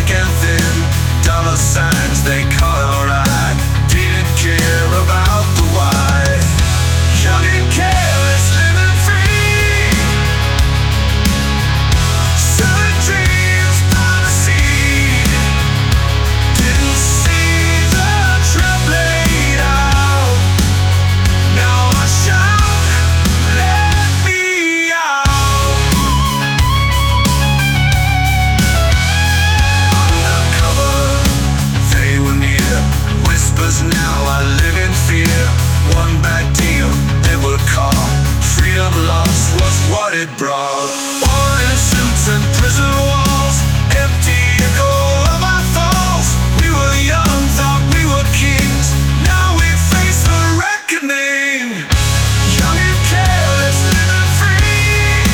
thick and thin. Dollar signs, they caught our eye. Didn't care about the why. Young and careless, living free. Selling dreams by the sea. Didn't see the trap laid out. Now I shout, let me out. Undercover, they were near. Whispers, now I live in fear. One bad deal, they were caught. Freedom lost was what it brought. All in suits and prison walls. Empty echo of our falls. We were young, thought we were kings. Now we face the reckoning. Young and careless, living free.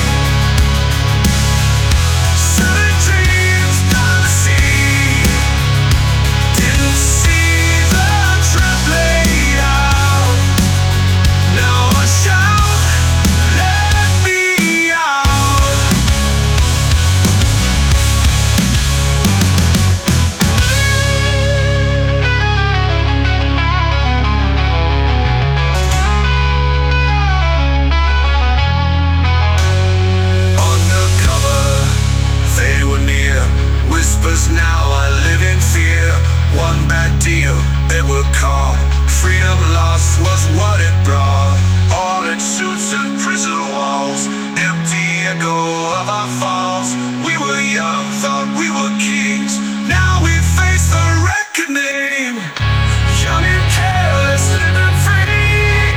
Selling dreams by the sea. Didn't see the trap laid out. Now I shout, let me out. Undercover, they were near. Whispers, now I live in fear. One bad deal, they were caught. Freedom lost was what it brought. All in suits and prison walls. Empty echo of our falls. We were young, thought we were kings. Now we face the reckoning. Young and careless, living free.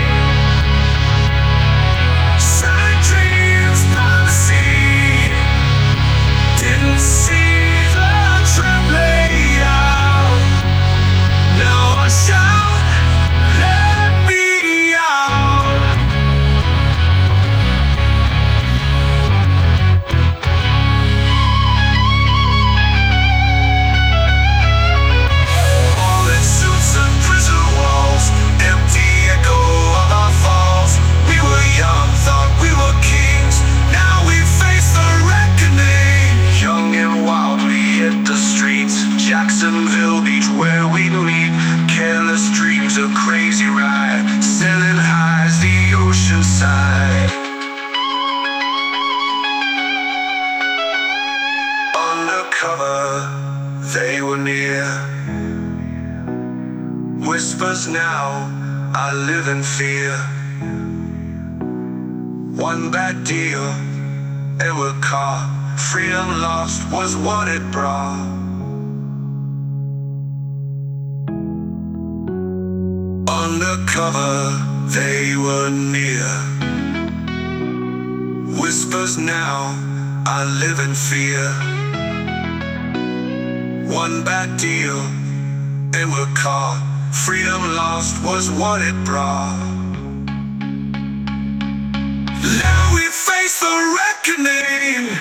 Selling dreams by the sea. Didn't see the trap laid out. Now I shout, let me out. All in suits and prison walls. Empty echo of our falls. We were young, thought we were kings. Now we face the reckoning. Young and wild, we hit the streets. Jacksonville Beach, where we meet. Careless dreams, a crazy ride. Selling highs, the ocean side. Undercover, they were near. Whispers, now I live in fear. One bad deal, they were caught. Freedom lost was what it brought. Undercover, they were near. Whispers, now I live in fear. One bad deal, they were caught. Freedom lost was what it brought. Now we face the reckoning.